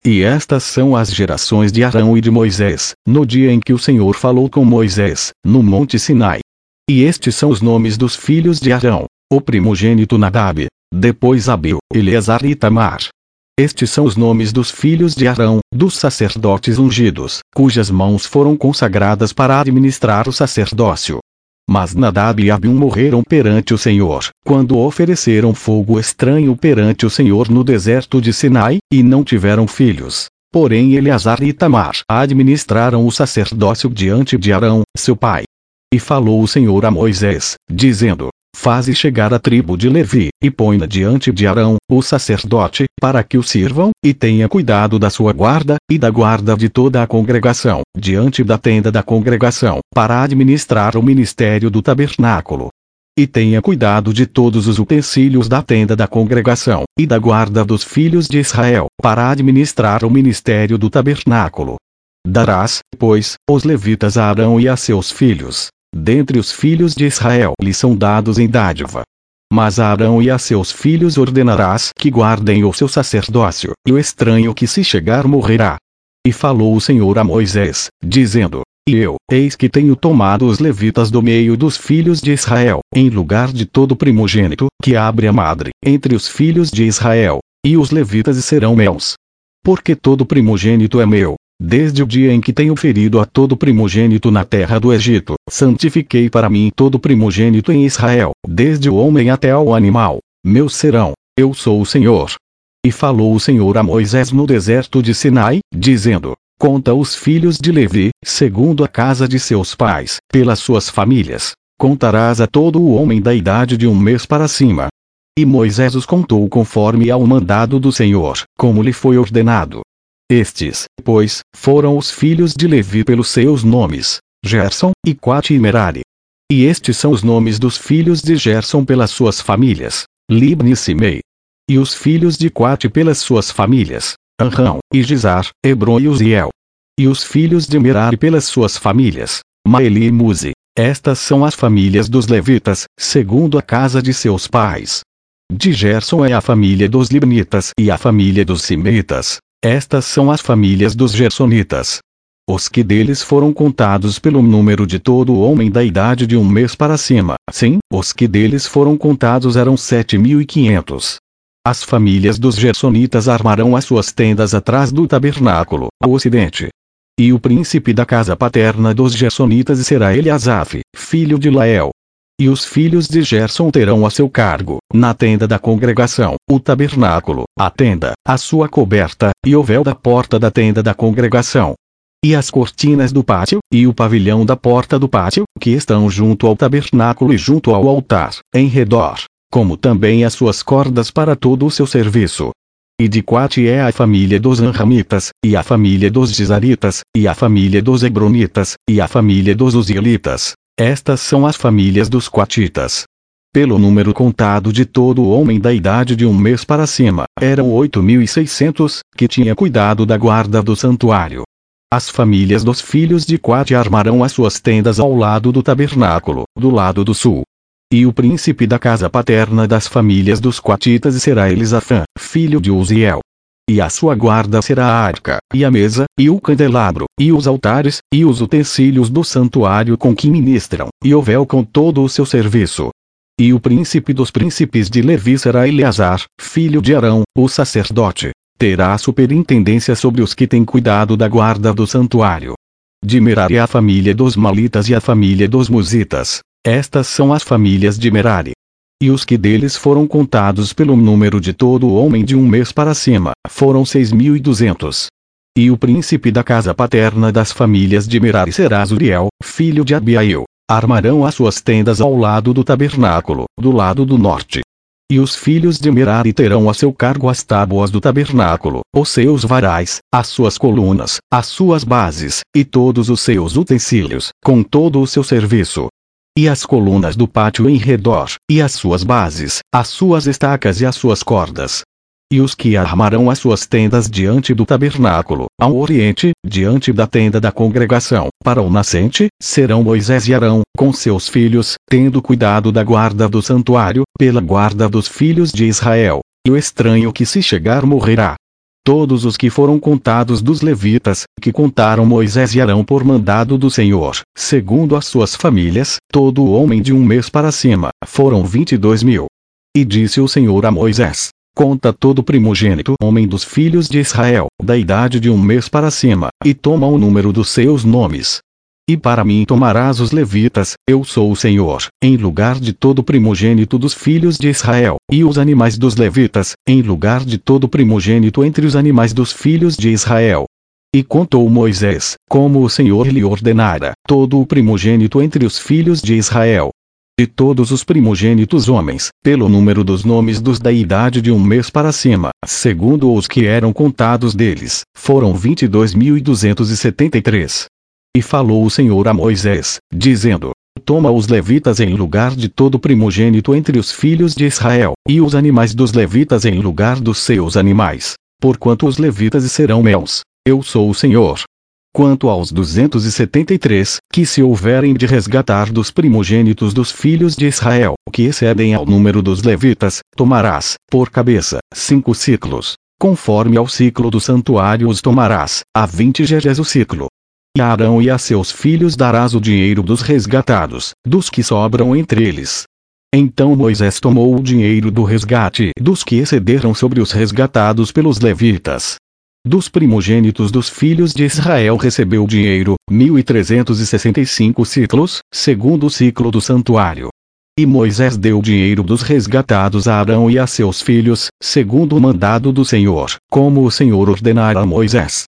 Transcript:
E estas são as gerações de Arão e de Moisés, no dia em que o Senhor falou com Moisés, no monte Sinai. E estes são os nomes dos filhos de Arão: o primogênito Nadab, depois Abiú, Eleazar e Itamar. Estes são os nomes dos filhos de Arão, dos sacerdotes ungidos, cujas mãos foram consagradas para administrar o sacerdócio. Mas Nadab e Abiú morreram perante o Senhor, quando ofereceram fogo estranho perante o Senhor no deserto de Sinai, e não tiveram filhos. Porém Eleazar e Itamar administraram o sacerdócio diante de Arão, seu pai. E falou o Senhor a Moisés, dizendo: Faze chegar a tribo de Levi, e põe-na diante de Arão, o sacerdote, para que o sirvam, e tenha cuidado da sua guarda, e da guarda de toda a congregação, diante da tenda da congregação, para administrar o ministério do tabernáculo. E tenha cuidado de todos os utensílios da tenda da congregação, e da guarda dos filhos de Israel, para administrar o ministério do tabernáculo. Darás, pois, os levitas a Arão e a seus filhos. Dentre os filhos de Israel lhes são dados em dádiva. Mas a Arão e a seus filhos ordenarás que guardem o seu sacerdócio, e o estranho que se chegar morrerá. E falou o Senhor a Moisés, dizendo: E eu, eis que tenho tomado os levitas do meio dos filhos de Israel, em lugar de todo primogênito, que abre a madre, entre os filhos de Israel, e os levitas serão meus. Porque todo primogênito é meu. Desde o dia em que tenho ferido a todo primogênito na terra do Egito, santifiquei para mim todo primogênito em Israel, desde o homem até ao animal. Meus serão. Eu sou o Senhor. E falou o Senhor a Moisés no deserto de Sinai, dizendo: Conta os filhos de Levi, segundo a casa de seus pais, pelas suas famílias. Contarás a todo o homem da idade de 1 mês para cima. E Moisés os contou conforme ao mandado do Senhor, como lhe foi ordenado. Estes, pois, foram os filhos de Levi pelos seus nomes: Gerson, e Coate e Merari. E estes são os nomes dos filhos de Gerson pelas suas famílias: Libni e Simei. E os filhos de Coate pelas suas famílias: Anrão, e Gizar, Hebron e Uziel. E os filhos de Merari pelas suas famílias: Maeli e Muzi. Estas são as famílias dos levitas, segundo a casa de seus pais. De Gerson é a família dos Libnitas e a família dos Simeitas. Estas são as famílias dos Gersonitas. Os que deles foram contados pelo número de todo homem da idade de 1 mês para cima, sim, os que deles foram contados eram 7.500. As famílias dos Gersonitas armarão as suas tendas atrás do tabernáculo, ao ocidente. E o príncipe da casa paterna dos Gersonitas será Eliasaf, filho de Lael. E os filhos de Gerson terão a seu cargo, na tenda da congregação, o tabernáculo, a tenda, a sua coberta, e o véu da porta da tenda da congregação. E as cortinas do pátio, e o pavilhão da porta do pátio, que estão junto ao tabernáculo e junto ao altar, em redor, como também as suas cordas para todo o seu serviço. E de Coate é a família dos Anramitas, e a família dos Gizaritas, e a família dos Hebronitas, e a família dos Uzielitas. Estas são as famílias dos Coatitas. Pelo número contado de todo homem da idade de 1 mês para cima, eram 8.600, que tinha cuidado da guarda do santuário. As famílias dos filhos de Coate armarão as suas tendas ao lado do tabernáculo, do lado do sul. E o príncipe da casa paterna das famílias dos Coatitas será Elisafã, filho de Uziel. E a sua guarda será a arca, e a mesa, e o candelabro, e os altares, e os utensílios do santuário com que ministram, e o véu com todo o seu serviço. E o príncipe dos príncipes de Levi será Eleazar, filho de Arão, o sacerdote. Terá a superintendência sobre os que têm cuidado da guarda do santuário. De Merari a família dos Malitas e a família dos Musitas. Estas são as famílias de Merari. E os que deles foram contados pelo número de todo homem de 1 mês para cima, foram 6.200. E o príncipe da casa paterna das famílias de Merari será Zuriel, filho de Abiail. Armarão as suas tendas ao lado do tabernáculo, do lado do norte. E os filhos de Merari terão a seu cargo as tábuas do tabernáculo, os seus varais, as suas colunas, as suas bases, e todos os seus utensílios, com todo o seu serviço. E as colunas do pátio em redor, e as suas bases, as suas estacas e as suas cordas. E os que armarão as suas tendas diante do tabernáculo, ao oriente, diante da tenda da congregação, para o nascente, serão Moisés e Arão, com seus filhos, tendo cuidado da guarda do santuário, pela guarda dos filhos de Israel. E o estranho que se chegar morrerá. Todos os que foram contados dos levitas, que contaram Moisés e Arão por mandado do Senhor, segundo as suas famílias, todo homem de 1 mês para cima, foram 22.000. E disse o Senhor a Moisés: conta todo primogênito homem dos filhos de Israel, da idade de 1 mês para cima, e toma o número dos seus nomes. E para mim tomarás os levitas, eu sou o Senhor, em lugar de todo primogênito dos filhos de Israel, e os animais dos levitas, em lugar de todo primogênito entre os animais dos filhos de Israel. E contou Moisés, como o Senhor lhe ordenara, todo o primogênito entre os filhos de Israel. De todos os primogênitos homens, pelo número dos nomes dos da idade de 1 mês para cima, segundo os que eram contados deles, foram 22.273. E falou o Senhor a Moisés, dizendo: toma os levitas em lugar de todo primogênito entre os filhos de Israel, e os animais dos levitas em lugar dos seus animais, porquanto os levitas serão meus. Eu sou o Senhor. Quanto aos 273, que se houverem de resgatar dos primogênitos dos filhos de Israel, que excedem ao número dos levitas, tomarás, por cabeça, 5 siclos. Conforme ao ciclo do santuário os tomarás, a 20 gerés o ciclo. E a Arão e a seus filhos darás o dinheiro dos resgatados, dos que sobram entre eles. Então Moisés tomou o dinheiro do resgate dos que excederam sobre os resgatados pelos levitas. Dos primogênitos dos filhos de Israel recebeu o dinheiro, 1.365 ciclos, segundo o ciclo do santuário. E Moisés deu o dinheiro dos resgatados a Arão e a seus filhos, segundo o mandado do Senhor, como o Senhor ordenara a Moisés.